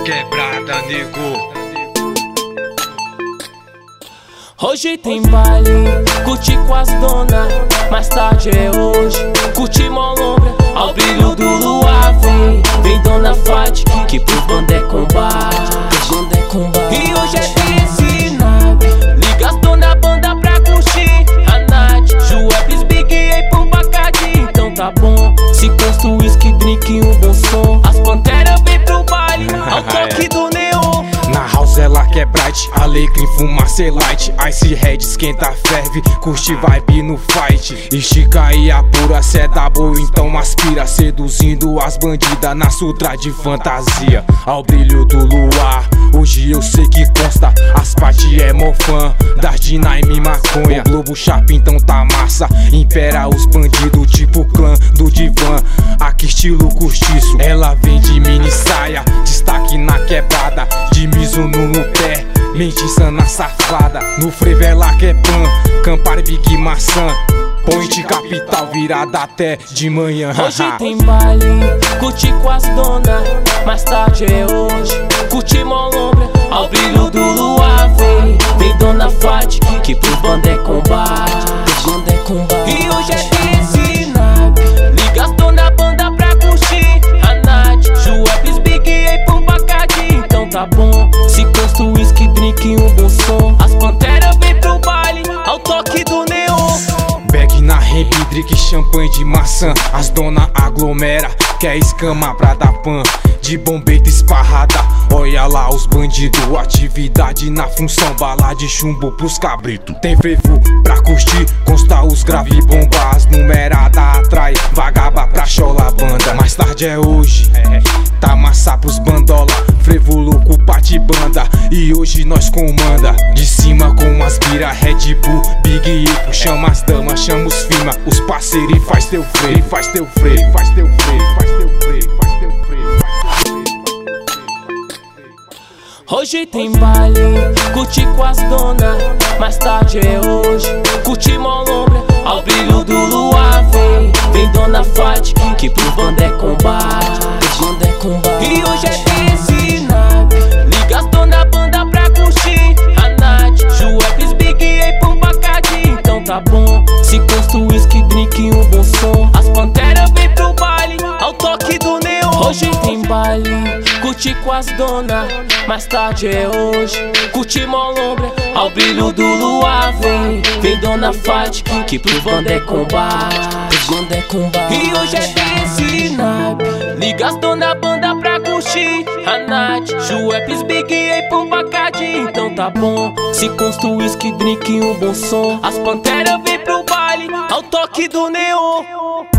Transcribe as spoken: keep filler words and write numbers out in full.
quebrada, nego. Hoje tem baile, curti com as dona. Mais tarde é hoje, curti molombra. Ao brilho do luar vem, vem dona Fátima, que pro bando é combate, bando é combate. E hoje é desse naipe, liga as dona banda pra curtir a night. Juepes, Big e pro Bacardi, então tá bom. Se consta um whisky, drink e um bom som. As panteras vem pro baile, ao toque do neon. Na house ela quer bright, alecrim, fumaça e light. Ice Red esquenta, ferve, curte vibe no fight. Estica e apura, cê é da boa, então aspira. Seduzindo as bandidas na sutra de fantasia. Ao brilho do luar, hoje eu sei que consta. As partes é mofã, das de Naime maconha. O Globo Chapa então tá massa, impera os bandidos tipo clã do divã. Aqui estilo curtiço, ela vem de mini saia. Destaque na quebrada, de Mizuno no pé, mentiça na safada. No frevo ela quer pan, Campari, Big Maçã. Point capital virada até de manhã. Hoje tem baile, curti com as dona. Mais tarde é hoje, curti molombra. Ao brilho do luar vem, vem dona Fátima, que pro bando é combate, pro bando é combate. E hoje é desse naipe, liga as dona banda pra curtir a night. Juepes, Big e pro Bacardi, então tá bom. Se consta um whisky, drink e um bom som. As panteras vem pro baile, ao toque do neon. Beck na Rempidrick, champanhe de maçã. As dona aglomera, quer escama pra dar pan. De bombeta esparrada, olha lá os bandidos. Atividade na função, bala de chumbo pros cabritos. Tem frevo pra curtir, consta os grave bomba. As numerada atrai, vagaba pra chola banda. Mais tarde é hoje, tá massa pros bandola. Frevo louco, pati banda, e hoje nós comanda. De cima com as bira, Red Bull, Big e chama as damas, chama os firma. Os parceiros e faz teu freio, faz teu freio, faz teu freio, faz teu freio, faz teu freio. Hoje tem baile, curti com as dona. Mais tarde é hoje, curti molombra. Ao brilho do luar vem, vem dona Fátima, que pro bando é combate, pro bando é combate. E hoje é desse naipe, liga as dona banda pra curtir a night. Juepes, Big e pro Bacardi, então tá bom. Se consta um whisky, drink e um bom som. As panteras vem pro baile, ao toque do neon. Hoje tem baile, curti com as dona. Mais tarde é hoje, curti molombra. Ao brilho do luar vem, vem dona Fátima, que pro bando é combate, pro bando é combate. E hoje é desse naipe, liga as dona banda pra curtir a night. Juepes, Big e pro Bacardi, então tá bom. Se consta um whisky, drink e um bom som. As panteras vem pro baile, ao toque do neon.